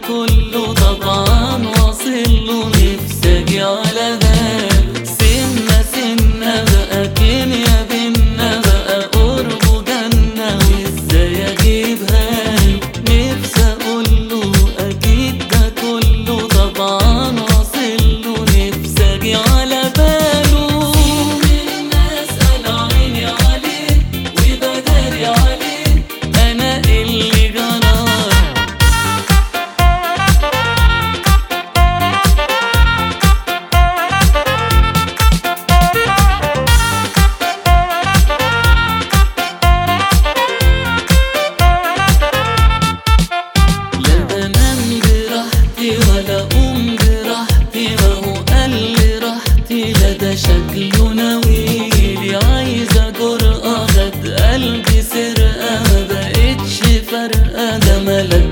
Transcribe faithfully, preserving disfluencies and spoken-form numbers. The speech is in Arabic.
كله طبعا واصله، نفسي اجي على بالي سنة سنة بقى كيميا بينا بقى قربه جنة، وازاي اجيبها له نفسي اقوله اكيد ده كله طبعا واصله، نفسي اجي على باله. سيب الناس انا عيني عليه وبداري عليه انا اللي جرى. ولا قوم براحتي وهو قال لي راحتي، لا ده شكله ناويلي عايزة جرأة، خد قلبي سرقة ما بقتش فارقة، ده ملك